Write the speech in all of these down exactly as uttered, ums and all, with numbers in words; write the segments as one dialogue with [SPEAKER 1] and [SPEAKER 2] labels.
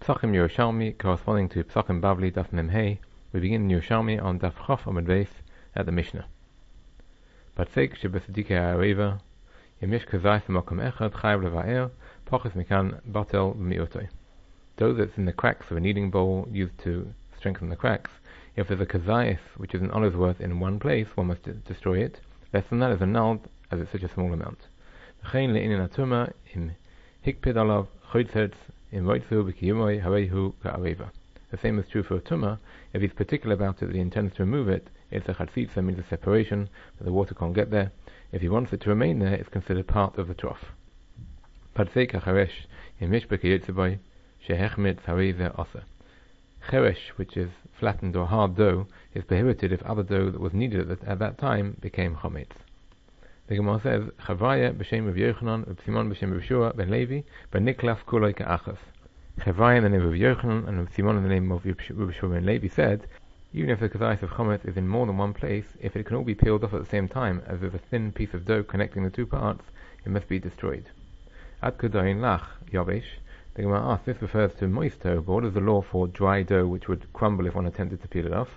[SPEAKER 1] Psachim Yerushalmi, corresponding to Psachim Bavli Daf Memhei. We begin in Yerushalmi on Daf Chaf Amud Beis at the Mishnah. Patsek shebesadike ha'areva, yemish kazai f'makom echad chayav leva'er, pochis mikan batel b'mi'otoi. Dough that's in the cracks of a kneading bowl used to strengthen the cracks. If there's a kazayis, which is an olive's worth in one place, one must d- destroy it. Less than that is annulled, as it's such a small amount. V'chein le'inin atuma im hikpid alav choytzetz im roitzu b'kiyumoi hareihu ka'areva. The same is true for a tumah. If he's particular about it that he intends to remove it, it's a chatzitza, means a separation, that the water can't get there. If he wants it to remain there, it's considered part of the trough. Padsei kacharesh im mishbek yitziboi shehechmitz harei asa. Cheresh, which is flattened or hard dough, is prohibited if other dough that was needed at, the, at that time became chometz. The Gemara says, Chavaya b'shem Rav Yochanan, Rav Simon b'shem Rav Shua ben Levi, ben Niklaf kuloi ka'achas. Chavaya in the name of Rav Yochanan and Rav Simon in the name of Rav Shua ben Levi said, even if the kazayis of chometz is in more than one place, if it can all be peeled off at the same time, as there's a thin piece of dough connecting the two parts, it must be destroyed. Ad kudayin lach yavesh. The Gemara asks, this refers to moist dough, but what is the law for dry dough which would crumble if one attempted to peel it off?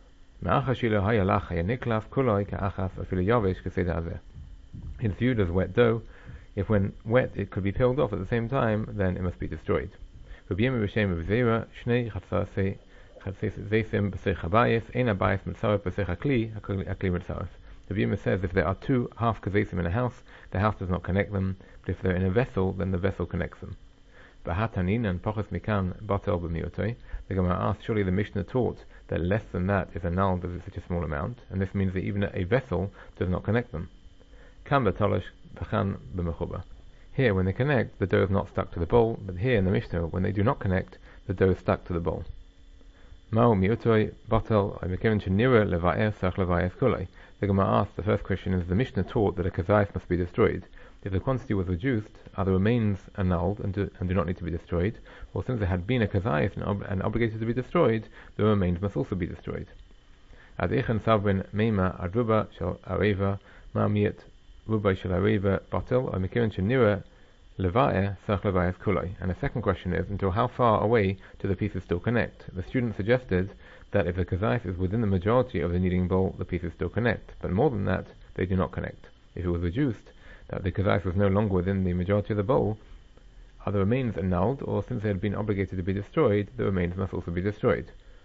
[SPEAKER 1] It's viewed as wet dough. If when wet it could be peeled off at the same time, then it must be destroyed. The view says if there are two half kazesim in a house, the house does not connect them, but if they're in a vessel, then the vessel connects them. Bahatanin and Pochas Mikan Batel b'mi'otoi. The Gemara asked, surely the Mishnah taught that less than that is annulled as it's such a small amount, and this means that even a vessel does not connect them. Kam batalosh v'chan b'mechuba. Here, when they connect, the dough is not stuck to the bowl, but here in the Mishnah, when they do not connect, the dough is stuck to the bowl. Ma'u mi'otoi batel oimekevin shenira leva'er sach leva'er kulei. The Gemara asked, the first question is, the Mishnah taught that a kazayis must be destroyed. If the quantity was reduced, are the remains annulled and do, and do not need to be destroyed? Or since there had been a kazayis and, ob- and obligated to be destroyed, the remains must also be destroyed. Ad echen savrin meima ad ruba shel areva ma'amiet ruba shel areva batel or mekirin shenira leva'er sach leva'er kuloi. And the second question is, until how far away do the pieces still connect? The student suggested that if the kazayis is within the majority of the kneading bowl, the pieces still connect, but more than that, they do not connect. If it was reduced, that the kazayis was no longer within the majority of the bowl, are the remains annulled, or since they had been obligated to be destroyed, the remains must also be destroyed.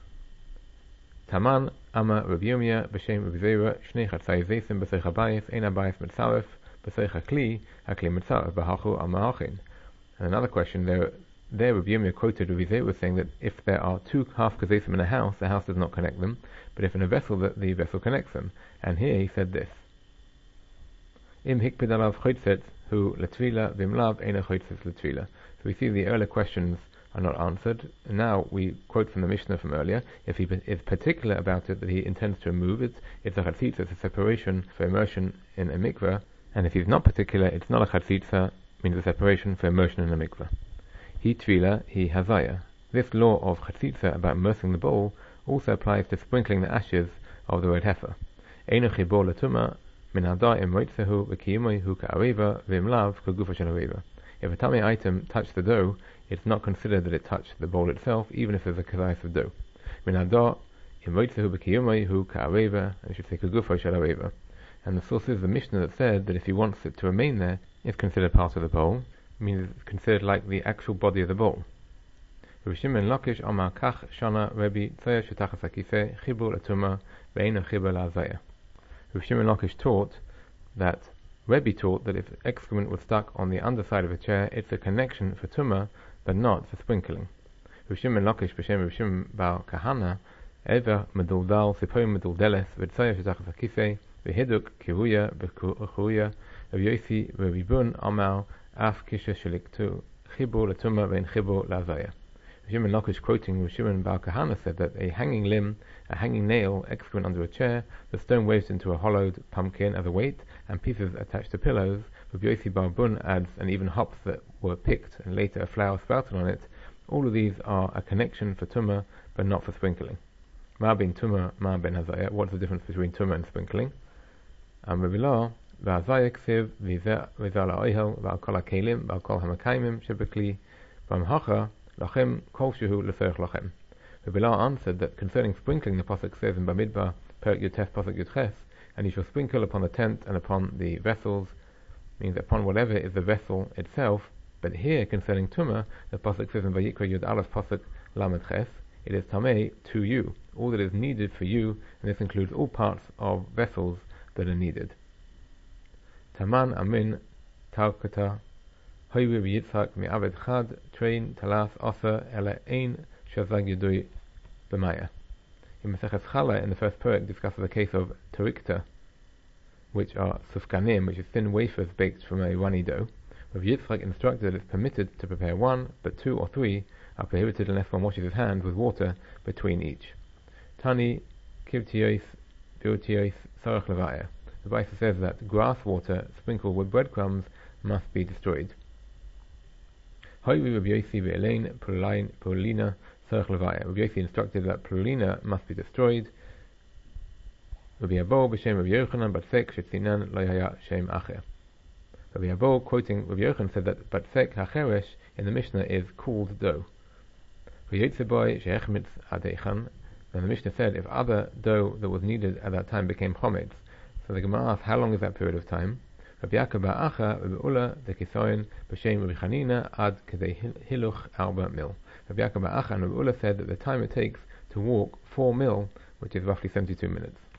[SPEAKER 1] Taman ama Rabbi Yirmiyah b'shem Rabbi Zera shnei chatzai zeisim b'seich habayis ein habayis mitzaref b'seich hakli hakli mitzaref b'hachu al ma'achin. And another question there, there Rabbi Yirmiyah quoted Rabbi Zera saying that if there are two half kazaysim in a house, the house does not connect them, but if in a vessel, that the vessel connects them. And here he said this: Im hikpid alav choytzetz hu letvila vimlav eina choytzetz letvila. So we see the earlier questions are not answered. And now we quote from the Mishnah from earlier. If he is particular about it, that he intends to remove it, it's a chatzitza, it's a separation for immersion in a mikveh. And if he's not particular, it's not a chatzitza, means a separation for immersion in a mikveh. He tvila, he hazaya. This law of chatzitza about immersing the bowl also applies to sprinkling the ashes of the red heifer. Eina chibor letuma. If a tummy item touched the dough, it's not considered that it touched the bowl itself, even if there's a kazayis of dough. And the source is the Mishnah that said that if he wants it to remain there, it's considered part of the bowl, means it's considered like the actual body of the bowl. Rav Shimon Lakish Amar Kach Shana Rebbe Tzaya Shetachas HaKiseh Chibur L'Tumah Ve'eino Chibur L'Azaya. Rav Shimon Lakish taught that Rebbe taught that if excrement was stuck on the underside of a chair, it's a connection for tumah, but not for sprinkling. Rav Shimon Lakish b'shem Rav Shimon Bar Kahana Ever Meduldal Sipoim Meduldeles V'Tzaya Shetachas HaKiseh V'Hiduk Kiruya V'Churuya Rav Yosi V'Ribun Amar Af Kisha Sheliktu Chibur L'Tumah Ve'en Chibur L'Azaya. Rav Shimon Lakish, quoting Rav Shimon Bar Kahana, said that a hanging limb, a hanging nail, excrement under a chair, the stone wedged into a hollowed pumpkin as a weight, and pieces attached to pillows. Rav Yosi Bar Bun adds, and even hops that were picked and later a flower sprouted on it. All of these are a connection for tumah, but not for sprinkling. Ma bin tumah, ma ben hazaya. What's the difference between tumah and sprinkling? Um, Rabbi Law, v'hazaya ksiv v'zal ha'oihel v'al kol ha'kelim v'al kol ha'makayimim shebekli v'amhacha Lachem kol shehu leserech lachem. Rabbi Lar answered that concerning sprinkling, the pasuk says in Bamidbar, Perek Yud-Tes, pasuk Yud-Ches, and you shall sprinkle upon the tent and upon the vessels, means upon whatever is the vessel itself. But here, concerning Tumah, the pasuk says in Vayikra Yud Aleph pasuk Lamed Ches, it is tamei to you, all that is needed for you, and this includes all parts of vessels that are needed. Taman amin taukata hoywe v'yitzhak mi'aved chad train talas asa ele ein shazag yudui b'maya. In Maseches Chala, in the first perek, discusses the case of tarikta, which are sufkanim, which is thin wafers baked from a wani dough. Rav Yitzchak instructed that it's permitted to prepare one, but two or three are prohibited unless one washes his hands with water between each. Tani kivtiyos biotiyos sarach levaya. The Brisa says that grass water sprinkled with breadcrumbs must be destroyed. Hoyvi Rabbi Yossi ve'elein prolina sarach levaya. Rabbi Yossi instructed that prolina must be destroyed. Rabbi Abo b'shem Rabbi Yochanan batsek shetzinan lo haya shem acher. Rabbi Abo, quoting Rabbi Yochanan, said that batsek hacheresh in the Mishnah is cooled dough. And the Mishnah said if other dough that was needed at that time became chometz, so the Gemara asked how long is that period of time? Rabbi Yaakov bar Acha, Rabbi Ula, the Kisoin, b'shem Rabbi Chanina, ad kedei hiluch arba mil. Rabbi Yaakov bar Acha and Rabbi Ula said that the time it takes to walk four mil, which is roughly seventy-two minutes.